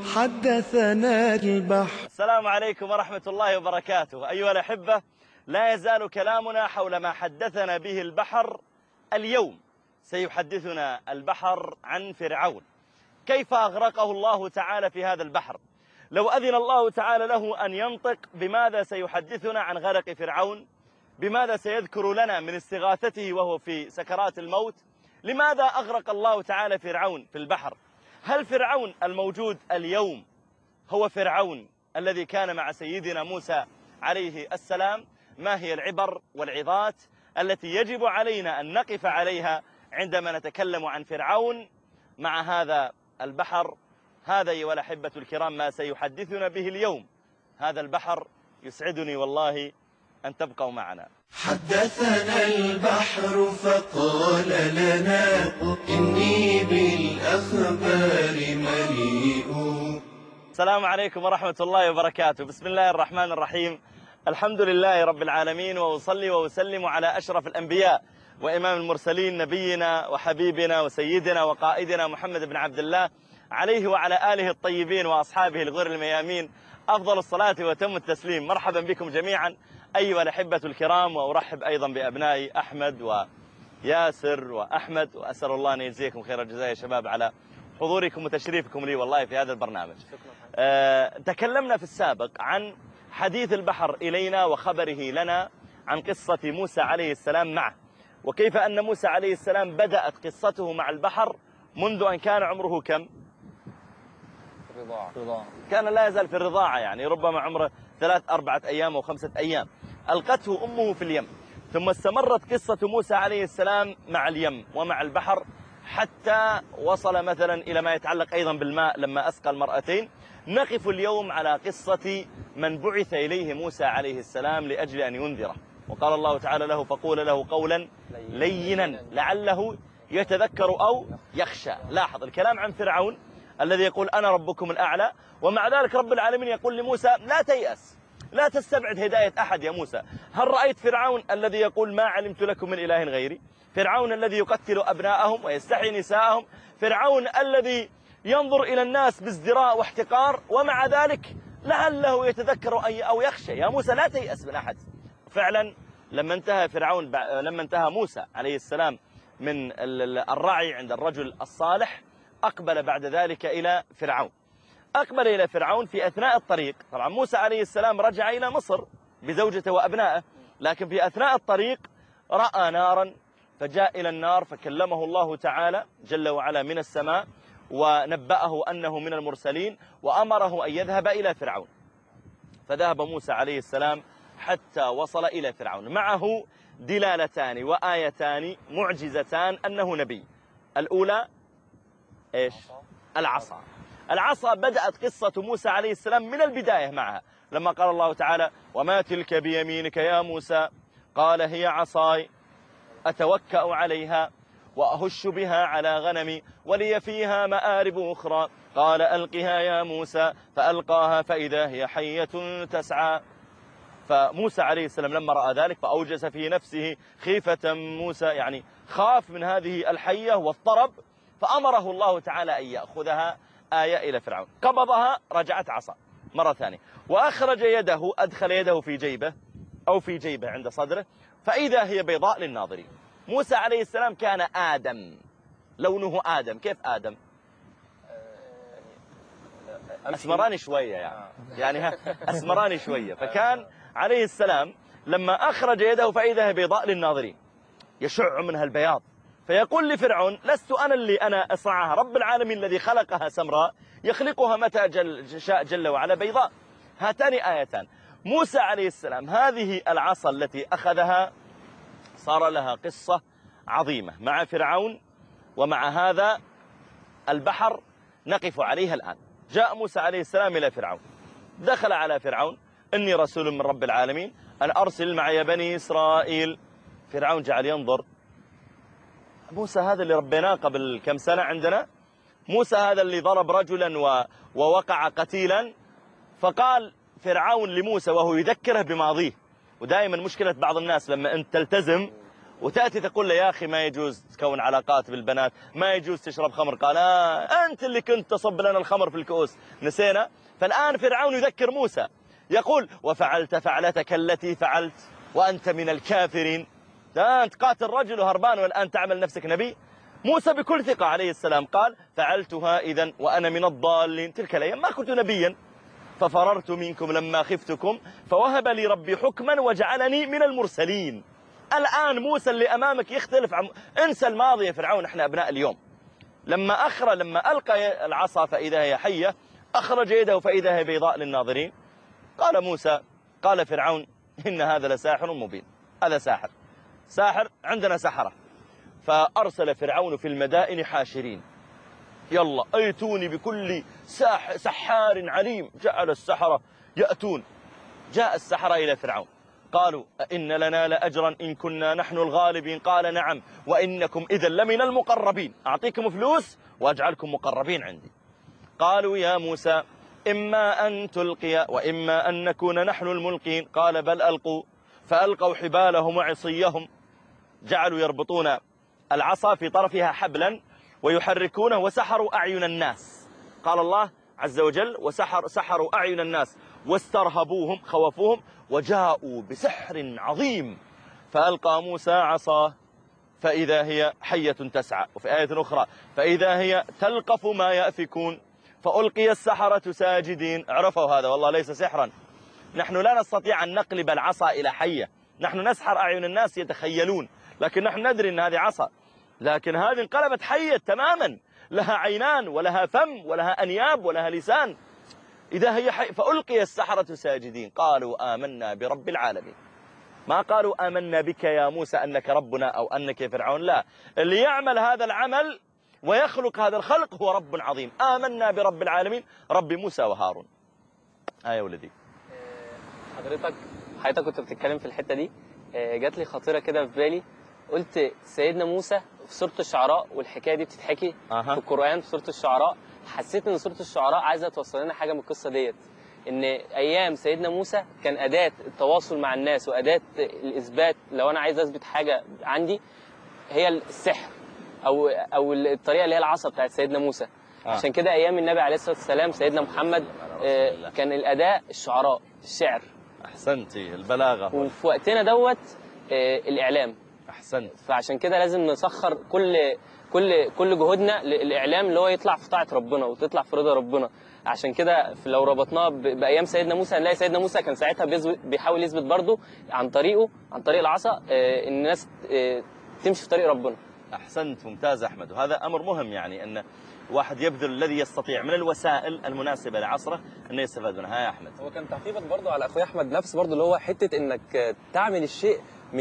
حدثنا البحر. السلام عليكم ورحمة الله وبركاته. أيها الأحبة، لا يزال كلامنا حول ما حدثنا به البحر. اليوم سيحدثنا البحر عن فرعون، كيف أغرقه الله تعالى في هذا البحر. لو أذن الله تعالى له أن ينطق، بماذا سيحدثنا عن غرق فرعون؟ بماذا سيذكر لنا من استغاثته وهو في سكرات الموت؟ لماذا أغرق الله تعالى فرعون في البحر؟ هل فرعون الموجود اليوم هو فرعون الذي كان مع سيدنا موسى عليه السلام؟ ما هي العبر والعظات التي يجب علينا أن نقف عليها عندما نتكلم عن فرعون مع هذا البحر؟ هذا أيها الأحبة الكرام ما سيحدثنا به اليوم. هذا البحر يسعدني والله أن تبقوا معنا. حدثنا البحر فقال لنا إني بالأخبار مليء. السلام عليكم ورحمة الله وبركاته. بسم الله الرحمن الرحيم. الحمد لله رب العالمين، وأصلي وأسلم على أشرف الأنبياء وإمام المرسلين، نبينا وحبيبنا وسيدنا وقائدنا محمد بن عبد الله، عليه وعلى آله الطيبين وأصحابه الغر الميامين أفضل الصلاة وتم التسليم. مرحبا بكم جميعا أيها الأحبة الكرام، وأرحب أيضا بأبنائي أحمد وياسر وأحمد، وأسأل الله أن يجزيكم خير الجزاء يا شباب على حضوركم وتشريفكم لي والله في هذا البرنامج. تكلمنا في السابق عن حديث البحر إلينا وخبره لنا عن قصة موسى عليه السلام معه، وكيف أن موسى عليه السلام بدأت قصته مع البحر منذ أن كان عمره كم؟ الرضاعة. كان لا يزال في الرضاعة، يعني ربما عمره 3-4 أيام أو 5 أيام. ألقته أمه في اليم، ثم استمرت قصة موسى عليه السلام مع اليم ومع البحر حتى وصل مثلا إلى ما يتعلق أيضا بالماء لما أسقى المرأتين. نقف اليوم على قصة من بعث إليه موسى عليه السلام لأجل أن ينذره، وقال الله تعالى له: فقول له قولا لينا لعله يتذكر أو يخشى. لاحظ الكلام عن فرعون الذي يقول أنا ربكم الأعلى، ومع ذلك رب العالمين يقول لموسى: لا تيأس، لا تستبعد هداية أحد يا موسى. هل رأيت فرعون الذي يقول ما علمت لكم من إله غيري؟ فرعون الذي يقتل أبناءهم ويستحيي نساءهم، فرعون الذي ينظر إلى الناس بازدراء واحتقار، ومع ذلك لعله يتذكر أو يخشى. يا موسى لا تيأس من أحد. فعلا لما انتهى موسى عليه السلام من الرعي عند الرجل الصالح، أقبل بعد ذلك إلى فرعون. أقبل إلى فرعون في أثناء الطريق. طبعا موسى عليه السلام رجع إلى مصر بزوجته وأبنائه، لكن في أثناء الطريق رأى نارا، فجاء إلى النار فكلمه الله تعالى جل وعلا من السماء، ونبأه أنه من المرسلين، وأمره أن يذهب إلى فرعون. فذهب موسى عليه السلام حتى وصل إلى فرعون. معه دلالتان وآيتان معجزتان أنه نبي. الأولى إيش؟ العصا. العصا بدأت قصة موسى عليه السلام من البداية معها، لما قال الله تعالى: وما تلك بيمينك يا موسى؟ قال: هي عصاي أتوكأ عليها وأهش بها على غنمي ولي فيها مآرب أخرى. قال: ألقها يا موسى، فألقاها فإذا هي حية تسعى. فموسى عليه السلام لما رأى ذلك فأوجس في نفسه خيفة موسى، يعني خاف من هذه الحية واضطرب، فأمره الله تعالى أن يأخذها آية إلى فرعون. قبضها، رجعت عصا مرة ثانية، وأخرج يده، أدخل يده في جيبه أو في جيبه عند صدره، فإذا هي بيضاء للناظرين. موسى عليه السلام كان آدم، لونه آدم. كيف آدم؟ أسمراني شوية يعني أسمراني شوية. فكان عليه السلام لما أخرج يده فإذا هي بيضاء للناظرين، يشع منها البياض. فيقول لفرعون: لست أنا اللي أنا أصنعها، رب العالمين الذي خلقها سمراء يخلقها متى شاء جل وعلا بيضاء. هاتان آيتان. موسى عليه السلام هذه العصا التي أخذها صار لها قصة عظيمة مع فرعون ومع هذا البحر نقف عليها الآن. جاء موسى عليه السلام إلى فرعون، دخل على فرعون: إني رسول من رب العالمين أن أرسل معي بني إسرائيل. فرعون جعل ينظر: موسى هذا اللي ربيناه قبل كم سنة عندنا؟ موسى هذا اللي ضرب رجلا ووقع قتيلا؟ فقال فرعون لموسى وهو يذكره بماضيه. ودائما مشكلة بعض الناس لما أنت تلتزم وتأتي تقول له يا أخي ما يجوز تكون علاقات بالبنات، ما يجوز تشرب خمر، قال أنت اللي كنت تصب لنا الخمر في الكؤوس، نسينا. فالآن فرعون يذكر موسى يقول وفعلت فعلتك التي فعلت وأنت من الكافرين، أنت قاتل رجل وهربان والآن تعمل نفسك نبي. موسى بكل ثقة عليه السلام قال فعلتها إذن وأنا من الضالين، تلك الأيام ما كنت نبيا ففررت منكم لما خفتكم فوهب لي ربي حكما وجعلني من المرسلين. الآن موسى اللي أمامك يختلف انسى الماضي يا فرعون، احنا أبناء اليوم. لما ألقى العصا فإذا هي حية، أخرج يده فإذا هي بيضاء للناظرين. قال موسى قال فرعون إن هذا لساحر مبين، هذا ساحر عندنا سحرة. فأرسل فرعون في المدائن حاشرين، يلا أيتوني بكل سحار عليم. جعل السحرة يأتون. جاء السحرة إلى فرعون قالوا أئن لنا لأجرا إن كنا نحن الغالبين، قال نعم وإنكم إذا لمن المقربين، أعطيكم فلوس وأجعلكم مقربين عندي. قالوا يا موسى إما أن تلقي وإما أن نكون نحن الملقين، قال بل ألقوا. فألقوا حبالهم وعصيهم، جعلوا يربطون العصا في طرفها حبلا ويحركونه وسحروا أعين الناس. قال الله عز وجل سحروا أعين الناس واسترهبوهم خوفوهم وجاءوا بسحر عظيم. فألقى موسى عصاه فإذا هي حية تسعى، وفي آية أخرى فإذا هي تلقف ما يأفكون، فألقي السحرة ساجدين. عرفوا هذا والله ليس سحرا، نحن لا نستطيع أن نقلب العصا إلى حية، نحن نسحر أعين الناس يتخيلون، لكن نحن ندري أن هذه عصا، لكن هذه انقلبت حية تماما، لها عينان ولها فم ولها أنياب ولها لسان. إذا هي فألقي السحرة ساجدين قالوا آمنا برب العالمين. ما قالوا آمنا بك يا موسى أنك ربنا أو أنك يا فرعون، لا، اللي يعمل هذا العمل ويخلق هذا الخلق هو رب عظيم. آمنا برب العالمين رب موسى وهارون. يا ولدي حضرتك كنت بتتكلم في الحتة دي، جات لي خطيرة كده في بالي، قلت سيدنا موسى في سورة الشعراء، والحكاية دي بتتحكي في القرآن في سورة الشعراء. حسيت ان سورة الشعراء عايزة توصل لنا حاجة من القصة ديت، ان ايام سيدنا موسى كان أداة التواصل مع الناس وأداة الإثبات، لو انا عايز اثبت حاجة عندي هي السحر او الطريقة اللي هي العصا بتاعت سيدنا موسى. عشان كده ايام النبي عليه الصلاة والسلام سيدنا محمد كان الأداة الشعراء، الشعر. أحسنتي، البلاغة. وفي وقتنا دوت الإعلام. أحسنت. فعشان كده لازم نسخر كل جهودنا للإعلام اللي هو يطلع في طاعة ربنا وتطلع في رضا ربنا. عشان كده لو ربطناه بأيام سيدنا موسى هنلاقي سيدنا موسى كان ساعتها بيحاول يثبت برضه عن طريق العصا الناس تمشي في طريق ربنا. أحسنت، ممتاز أحمد. وهذا أمر مهم، يعني أن واحد يبذل الذي يستطيع من الوسائل المناسبة لعصره أنه يستفاد منها. يا أحمد، هو كان تعقيبا برضه على أخوي أحمد نفس برضه اللي هو حتة إنك تعمل الشيء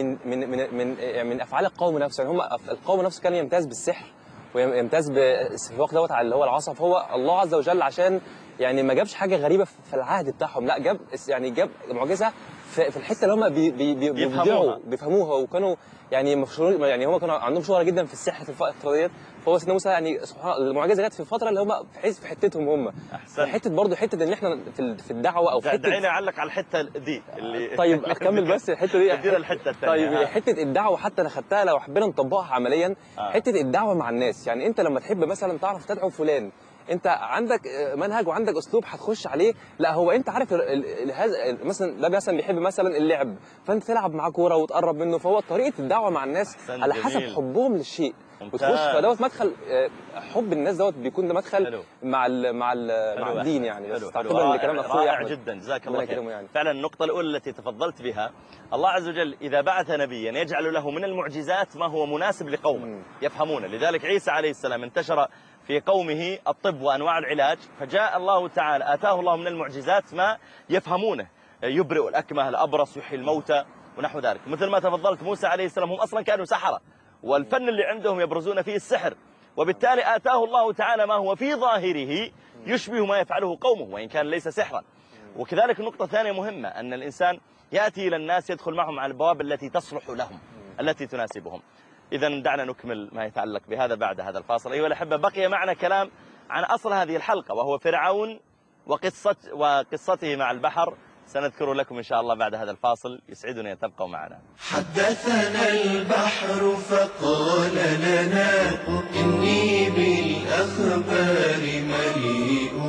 من أفعال القوم نفسه. يعني هم القوم نفسه كان يمتاز بالسحر ويمتاز في الوقت دوت على اللي هو العصا. فهو الله عز وجل عشان يعني ما جابش حاجة غريبة في العهد بتاعهم، لا جاب معجزة في الحتة اللي هم بيفهموها وكانوا يعني مشهورين، يعني هم كانوا عندهم شهرة جدا في السحر في الفترة ديت. فهو سيدنا موسى يعني سبحان الله المعجزة جت في الفترة اللي هم في حتتهم هم. حتة برضه حتة ان احنا في الدعوة او في حتة. دعيني اعلق على الحتة دي اللي طيب اكمل بس الحتة دي. ادينا الحتة الثانية. طيب حتة الدعوة حتى انا خدتها لو حبينا نطبقها عمليا. حتة الدعوة مع الناس، يعني انت لما تحب مثلا تعرف تدعو فلان، انت عندك منهج وعندك اسلوب هتخش عليه. لا هو انت عارف هذا مثلا ده مثلا بيحب مثلا اللعب، فانت تلعب معاه كوره وتقرب منه. فهو طريقه الدعوه مع الناس على حسب حبهم للشيء وتخش. فدوت مدخل حب الناس دوت بيكون ده مدخل حلو. مع الدين يعني. بس تعقيبا لكلام اخويا رائع جدا، جزاك الله خير. يعني. فعلا النقطه الاولى التي تفضلت بها، الله عز وجل اذا بعث نبيا يجعل له من المعجزات ما هو مناسب لقومه يفهمونه. لذلك عيسى عليه السلام انتشر في قومه الطب وأنواع العلاج، فجاء الله تعالى آتاه الله من المعجزات ما يفهمونه، يبرئ الأكمه، الأبرص، يحيي الموتى ونحو ذلك. مثل ما تفضلت موسى عليه السلام هم أصلا كانوا سحرة، والفن اللي عندهم يبرزون فيه السحر، وبالتالي آتاه الله تعالى ما هو في ظاهره يشبه ما يفعله قومه وإن كان ليس سحرا. وكذلك النقطة الثانية مهمة، أن الإنسان يأتي إلى الناس يدخل معهم على البواب التي تصلح لهم التي تناسبهم. إذا دعنا نكمل ما يتعلق بهذا بعد هذا الفاصل. أيها الأحبة، بقي معنا كلام عن أصل هذه الحلقة وهو فرعون وقصته مع البحر سنذكر لكم إن شاء الله بعد هذا الفاصل. يسعدني أن تبقوا معنا. حدثنا البحر فقال لنا إني بالأخبار مليء.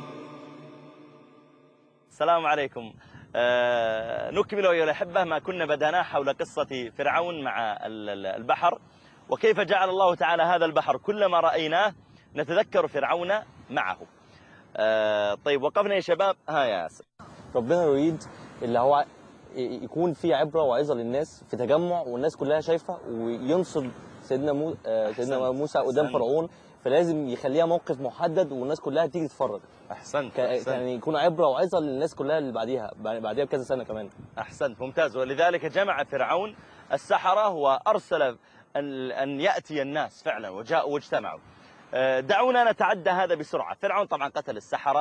السلام عليكم. نكمل أيها الأحبة ما كنا بدأناه حول قصة فرعون مع البحر، وكيف جعل الله تعالى هذا البحر كلما رأيناه نتذكر فرعون معه. طيب وقفنا يا شباب. يا ياسر. ربنا يريد اللي هو يكون في عبرة وعظة للناس في تجمع والناس كلها شايفة، وينصب سيدنا موسى قدام فرعون، فلازم يخليها موقف محدد والناس كلها تيجي تتفرج. أحسنت. يعني يكون عبرة وعظة للناس كلها اللي بعديها بكذا سنة كمان. أحسنت، ممتاز. ولذلك جمع فرعون السحرة وأرسل أن يأتي الناس فعلا، وجاءوا واجتمعوا. دعونا نتعدى هذا بسرعة. فرعون طبعا قتل السحرة.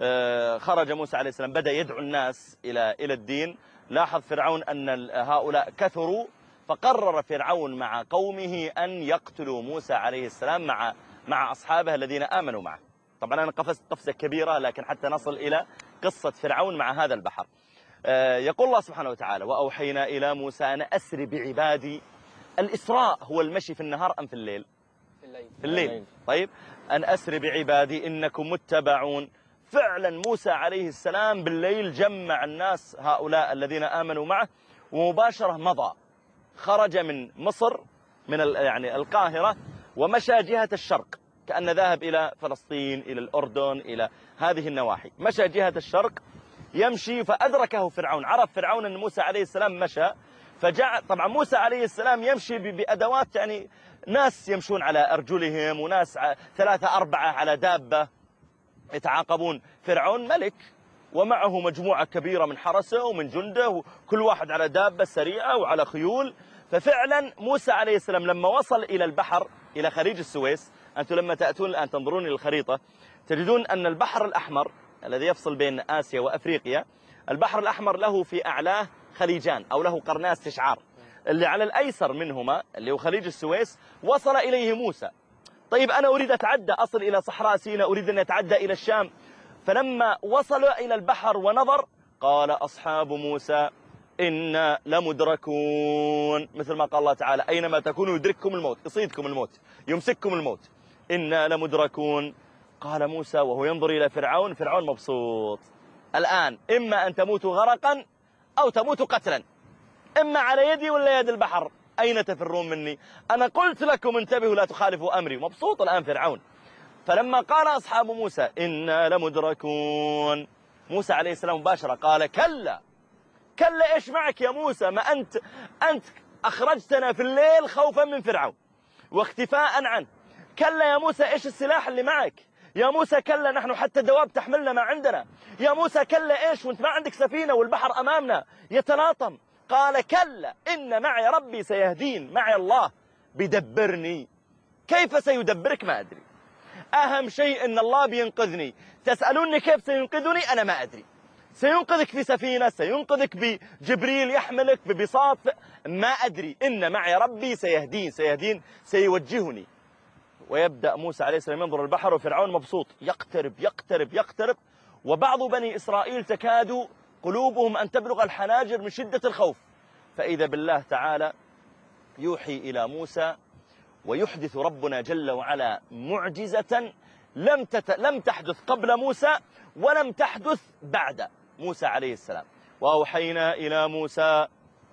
خرج موسى عليه السلام بدأ يدعو الناس إلى الدين. لاحظ فرعون أن هؤلاء كثروا، فقرر فرعون مع قومه أن يقتلوا موسى عليه السلام مع أصحابه الذين آمنوا معه. طبعا أنا قفزت قفزة كبيرة، لكن حتى نصل إلى قصة فرعون مع هذا البحر. يقول الله سبحانه وتعالى: وأوحينا إلى موسى أن أسر بعبادي. الإسراء هو المشي في النهار أم في الليل؟ في الليل. طيب، أن أسر بعبادي إنكم متبعون. فعلا موسى عليه السلام بالليل جمع الناس هؤلاء الذين آمنوا معه، ومباشرة مضى، خرج من مصر من يعني القاهرة، ومشى جهة الشرق، كأن ذهب إلى فلسطين، إلى الأردن، إلى هذه النواحي. مشى جهة الشرق يمشي، فأدركه فرعون. عرف فرعون أن موسى عليه السلام مشى، فجاء. طبعا موسى عليه السلام يمشي بأدوات، يعني ناس يمشون على أرجلهم، وناس 3 4 على دابة يتعاقبون. فرعون ملك ومعه مجموعة كبيرة من حرسه ومن جنده، وكل واحد على دابة سريعة وعلى خيول. ففعلا موسى عليه السلام لما وصل إلى البحر، إلى خليج السويس، أنتم لما تأتون الآن تنظرون إلى الخريطة تجدون أن البحر الأحمر الذي يفصل بين آسيا وأفريقيا، البحر الأحمر له في أعلاه خليجان أو له قرناء استشعار. اللي على الأيسر منهما اللي هو خليج السويس وصل إليه موسى. طيب أنا أريد أتعدى، أصل إلى صحراء سيناء، أريد أن أتعدى إلى الشام. فلما وصلوا إلى البحر ونظر، قال أصحاب موسى إنا لمدركون، مثل ما قال الله تعالى: أينما تكونوا يدرككم الموت، يصيدكم الموت، يمسككم الموت، إنا لمدركون. قال موسى وهو ينظر إلى فرعون، فرعون مبسوط. الآن إما أن تموتوا غرقا أو تموتوا قتلا، إما على يدي ولا يد البحر، أين تفرون مني؟ أنا قلت لكم انتبهوا لا تخالفوا أمري. مبسوط الآن فرعون. فلما قال أصحاب موسى إنا لمدركون، موسى عليه السلام مباشرة قال: كلا كلا، إيش معك يا موسى؟ ما أنت أخرجتنا في الليل خوفا من فرعون واختفاء عنه. كلا يا موسى، إيش السلاح اللي معك؟ يا موسى كلا، نحن حتى الدواب تحملنا ما عندنا. يا موسى كلا، إيش وانت ما عندك سفينة والبحر أمامنا يتلاطم. قال: كلا إن معي ربي سيهدين، معي الله بيدبرني. كيف سيدبرك؟ ما أدري. أهم شيء إن الله بينقذني. تسألوني كيف سينقذني؟ أنا ما أدري. سينقذك في سفينة، سينقذك بجبريل يحملك ببساط، ما أدري. إن معي ربي سيهدين سيوجهني. ويبدأ موسى عليه السلام ينظر البحر، وفرعون مبسوط يقترب يقترب يقترب. وبعض بني إسرائيل تكاد قلوبهم أن تبلغ الحناجر من شدة الخوف. فإذا بالله تعالى يوحي إلى موسى، ويحدث ربنا جل وعلا معجزة لم تحدث قبل موسى ولم تحدث بعد موسى عليه السلام. وأوحينا إلى موسى،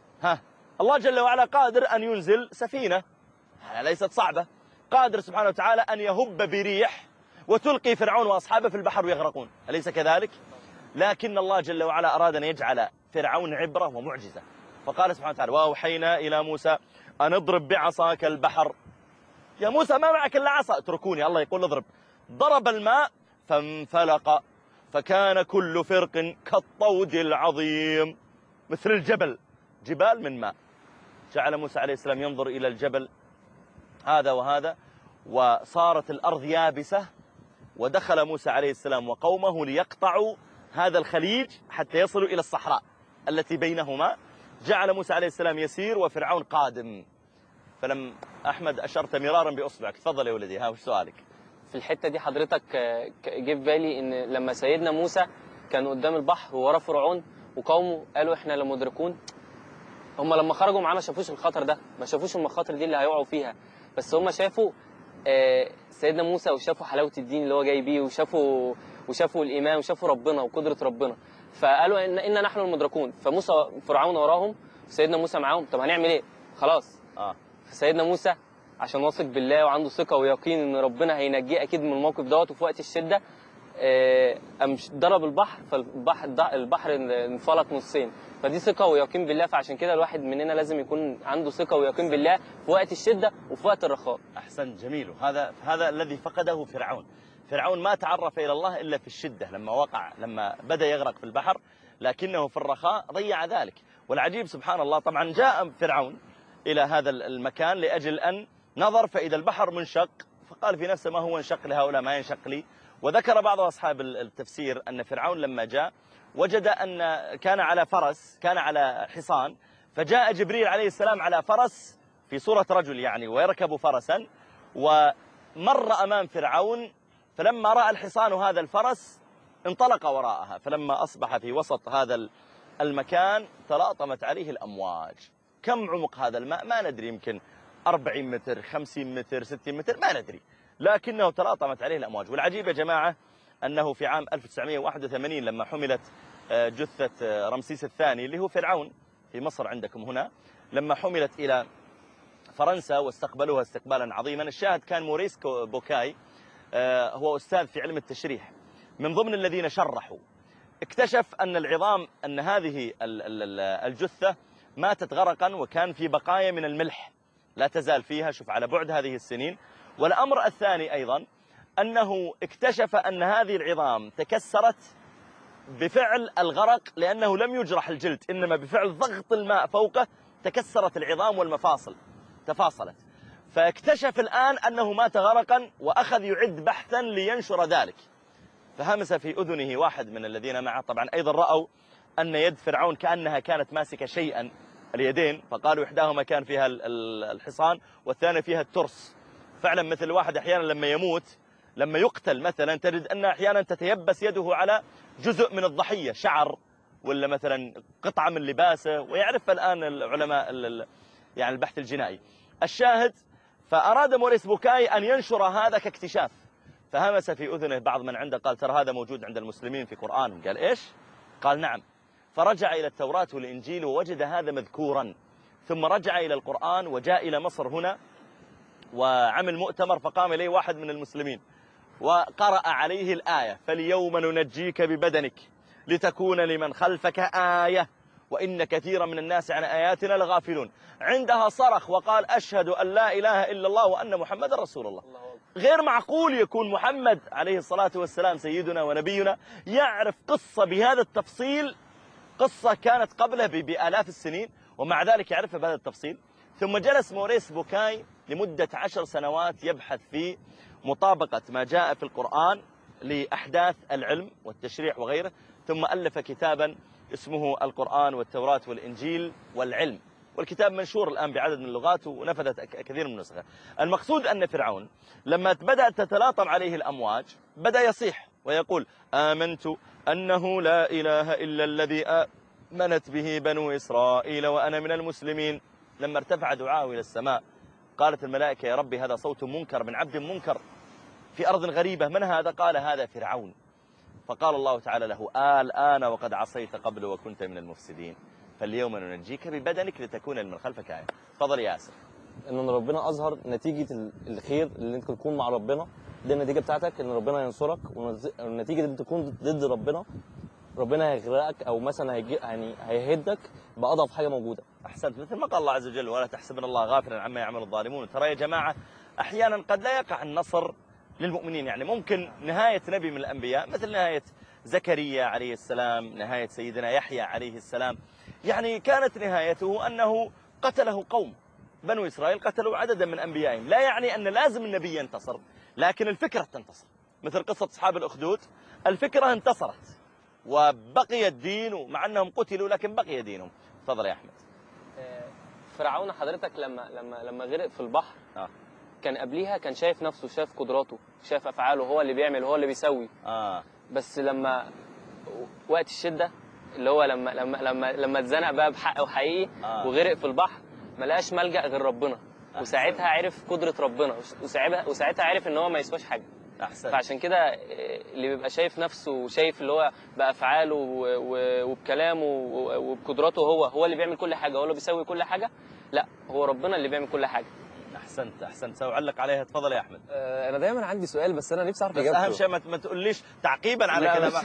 الله جل وعلا قادر أن ينزل سفينة، ليست صعبة. قادر سبحانه وتعالى أن يهب بريح وتلقي فرعون وأصحابه في البحر ويغرقون، أليس كذلك؟ لكن الله جل وعلا أراد أن يجعل فرعون عبرة ومعجزة، فقال سبحانه وتعالى: وأوحينا إلى موسى أن اضرب بعصاك البحر. يا موسى ما معك إلا عصا، اتركوني، الله يقول اضرب. ضرب الماء فانفلق فكان كل فرق كالطود العظيم، مثل الجبل، جبال من ماء. جعل موسى عليه السلام ينظر إلى الجبل هذا وهذا، وصارت الأرض يابسة، ودخل موسى عليه السلام وقومه ليقطعوا هذا الخليج حتى يصلوا إلى الصحراء التي بينهما. جعل موسى عليه السلام يسير وفرعون قادم. فلم أحمد أشرت مرارا بأصبعك، تفضل يا ولدي، وش سؤالك؟ في الحتة دي حضرتك جه في بالي إن لما سيدنا موسى كان قدام البحر وورا فرعون، وقومه قالوا احنا لمدركون. هم لما خرجوا معاه ما شافوش الخطر ده، ما شافوش المخاطر دي اللي هيقعوا فيها، بس هم شافوا سيدنا موسى، وشافوا حلاوه الدين اللي هو جاي بيه، وشافوا الايمان، وشافوا ربنا وقدره ربنا، فقالوا إن نحن المدركون. فموسى فرعون وراهم وسيدنا موسى معاهم. طب هنعمل ايه؟ خلاص. فسيدنا موسى عشان واثق بالله وعنده ثقه ويقين ان ربنا هينجيه اكيد من الموقف دوت، وفي وقت الشده قام ضرب البحر، فالبحر انفلق نصين. فدي ثقه ويقين بالله. فعشان كده الواحد مننا لازم يكون عنده ثقه ويقين بالله في وقت الشده وفي وقت الرخاء. احسنت، جميل. هذا الذي فقده فرعون. فرعون ما تعرف الى الله الا في الشده، لما بدا يغرق في البحر، لكنه في الرخاء ضيع ذلك. والعجيب سبحان الله، طبعا جاء فرعون الى هذا المكان لاجل ان نظر فاذا البحر منشق، فقال في نفسه ما هو انشق لهؤلاء ما ينشق لي. وذكر بعض أصحاب التفسير أن فرعون لما جاء وجد أن كان على حصان، فجاء جبريل عليه السلام على فرس في صورة رجل يعني، ويركب فرسا، ومر أمام فرعون، فلما رأى الحصان هذا الفرس انطلق وراءها، فلما أصبح في وسط هذا المكان تلاطمت عليه الأمواج. كم عمق هذا الماء؟ ما ندري، يمكن 40 متر 50 متر 60 متر ما ندري، لكنه تلاطمت عليه الأمواج. والعجيب يا جماعة أنه في عام 1981 لما حملت جثة رمسيس الثاني اللي هو فرعون في مصر عندكم هنا، لما حملت إلى فرنسا واستقبلوها استقبالا عظيما، الشاهد كان موريس بوكاي، هو أستاذ في علم التشريح، من ضمن الذين شرحوا، اكتشف أن العظام، أن هذه الجثة ماتت غرقا، وكان في بقايا من الملح لا تزال فيها، شوف على بعد هذه السنين. والأمر الثاني أيضا أنه اكتشف أن هذه العظام تكسرت بفعل الغرق، لأنه لم يجرح الجلد، إنما بفعل ضغط الماء فوقه تكسرت العظام والمفاصل تفاصلت. فاكتشف الآن أنه مات غرقا، وأخذ يعد بحثا لينشر ذلك. فهمس في أذنه واحد من الذين معه، طبعا أيضا رأوا أن يد فرعون كأنها كانت ماسكة شيئا، اليدين، فقالوا إحداهما كان فيها الحصان والثانية فيها الترس. فعلا مثل الواحد أحيانا لما يموت، لما يقتل مثلا، تجد أن أحيانا تتيبس يده على جزء من الضحية، شعر ولا مثلا قطعة من لباسه، ويعرف الآن العلماء يعني البحث الجنائي. الشاهد، فأراد موريس بوكاي أن ينشر هذا كاكتشاف، فهمس في أذنه بعض من عنده، قال ترى هذا موجود عند المسلمين في قرآن. قال إيش؟ قال نعم. فرجع إلى التوراة والإنجيل ووجد هذا مذكورا، ثم رجع إلى القرآن وجاء إلى مصر هنا وعمل مؤتمر، فقام إليه واحد من المسلمين وقرأ عليه الآية: فاليوم ننجيك ببدنك لتكون لمن خلفك آية وإن كثيرا من الناس عن آياتنا لغافلون. عندها صرخ وقال: أشهد أن لا إله إلا الله وأن محمد رسول الله. غير معقول يكون محمد عليه الصلاة والسلام سيدنا ونبينا يعرف قصة بهذا التفصيل، قصة كانت قبله بآلاف السنين، ومع ذلك يعرفها بهذا التفصيل. ثم جلس موريس بوكاي لمدة 10 سنوات يبحث في مطابقة ما جاء في القرآن لأحداث العلم والتشريع وغيره، ثم ألف كتابا اسمه القرآن والتوراة والإنجيل والعلم، والكتاب منشور الآن بعدد من اللغات ونفذت كثير من النسخ. المقصود أن فرعون لما بدأت تتلاطم عليه الأمواج بدأ يصيح ويقول: آمنت أنه لا إله إلا الذي آمنت به بنو إسرائيل وأنا من المسلمين. لما ارتفع دعاءه إلى السماء قالت الملائكة: يا ربي هذا صوت منكر من عبد منكر في أرض غريبة، من هذا؟ قال: هذا فرعون. فقال الله تعالى له: الآن وقد عصيت قبل وكنت من المفسدين، فاليوم ننجيك ببدنك لتكون لمن خلفك آية. تفضل يا ياسر. ان ربنا اظهر نتيجه الخير اللي انت تكون مع ربنا، دي النتيجه بتاعتك، ان ربنا ينصرك، والنتيجه اللي تكون ضد ربنا هيغرقك، او مثلا يعني هيهدك باضعف حاجه موجوده. احسنت، مثل ما قال الله عز وجل: ولا تحسبن الله غافلا عما يعمل الظالمون. ترى يا جماعه احيانا قد لا يقع النصر للمؤمنين، يعني ممكن نهايه نبي من الانبياء مثل نهايه زكريا عليه السلام، نهايه سيدنا يحيى عليه السلام، يعني كانت نهايته انه قتله قوم بنو إسرائيل، قتلوا عددا من أنبيائهم. لا يعني أن لازم النبي ينتصر، لكن الفكرة تنتصر، مثل قصة أصحاب الأخدود، الفكرة انتصرت وبقي الدين، ومع أنهم قتلوا لكن بقي دينهم. تفضل يا أحمد. فرعون حضرتك لما غرق في البحر كان قبليها كان شايف نفسه، شايف قدراته، شايف أفعاله، هو اللي بيعمل، هو اللي بيسوي. بس لما وقت الشدة اللي هو لما اتزنق بقى بحق وحقيقي وغرق في البحر، ما لقاش ملجأ غير ربنا، وساعتها عرف قدرة ربنا، وساعتها عرف ان هو ما يسواش حاجة. أحسن. فعشان كده اللي بيبقى شايف نفسه وشايف اللي هو بأفعاله وبكلامه وبقدراته هو اللي بيعمل كل حاجة، هو اللي بيسوي كل حاجة، لا، هو ربنا اللي بيعمل كل حاجة. احسنت. سأعلق عليها. تفضل يا احمد. انا دايما عندي سؤال، بس انا نفسي اعرف بس اجابته. اهم شيء ما تقوليش تعقيبا على كلام.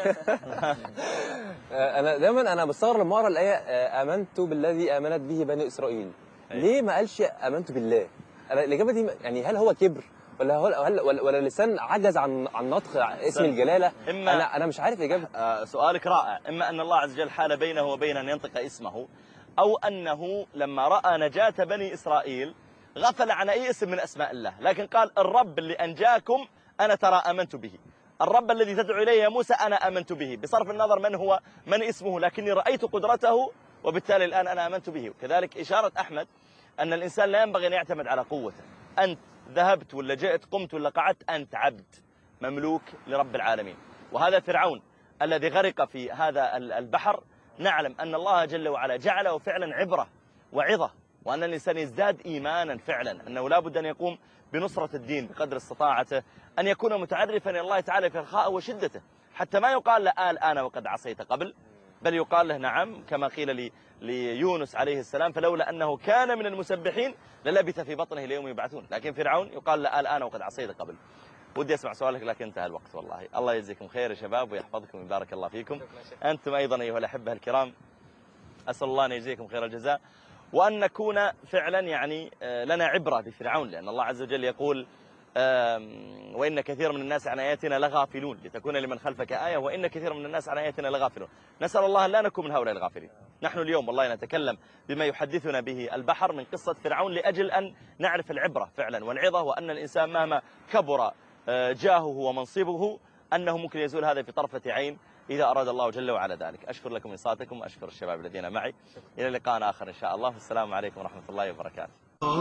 انا دايما بستغرب لما اقرا الايه امنت بالذي امنت به بني اسرائيل. ليه ما قالش امنت بالله؟ الاجابه دي يعني هل هو كبر ولا اللسان عجز عن نطق اسم الجلاله؟ انا مش عارف اجابه. سؤالك رائع. اما ان الله عز وجل حال بينه وبين ان ينطق اسمه، او انه لما راى نجاه بني اسرائيل غفل عن اي اسم من اسماء الله، لكن قال الرب اللي انجاكم انا ترى امنت به، الرب الذي تدعو اليه يا موسى انا امنت به، بصرف النظر من هو من اسمه، لكني رايت قدرته وبالتالي الان انا امنت به. وكذلك اشاره احمد ان الانسان لا ينبغي ان يعتمد على قوته. انت ذهبت ولا جئت، قمت ولا قعدت، انت عبد مملوك لرب العالمين. وهذا فرعون الذي غرق في هذا البحر، نعلم ان الله جل وعلا جعله فعلا عبره وعظه، وأن الإنسان يزداد إيمانا فعلا أنه لا بد أن يقوم بنصرة الدين بقدر استطاعته، أن يكون متعرفا إلى الله تعالى في رخاءه وشدته، حتى ما يقال له الآن وقد عصيت قبل، بل يقال له نعم كما قيل ليونس عليه السلام فلولا أنه كان من المسبحين للبث في بطنه ليوم يبعثون. لكن فرعون يقال له الآن وقد عصيت قبل. ودي أسمع سؤالك لكن انتهى الوقت والله. الله يجزيكم خير يا شباب ويحفظكم ويبارك الله فيكم. أنتم أيضا أيها الأحبة الكرام، أسأل الله أن يجزيكم خير الجزاء، وأن نكون فعلا يعني لنا عبرة بفرعون، لأن الله عز وجل يقول وإن كثير من الناس عن آياتنا لغافلون لتكون لمن خلفك آية وإن كثير من الناس عن آياتنا لغافلون. نسأل الله أن لا نكون من هؤلاء الغافلين. نحن اليوم والله نتكلم بما يحدثنا به البحر من قصة فرعون لأجل أن نعرف العبرة فعلا والعظة، وأن الإنسان مهما كبر جاهه ومنصبه أنه ممكن يزول هذا في طرفة عين إذا أراد الله جل وعلا ذلك. أشكر لكم إنصاتكم وأشكر الشباب الذين معي. إلى لقاء آخر إن شاء الله. والسلام عليكم ورحمة الله وبركاته.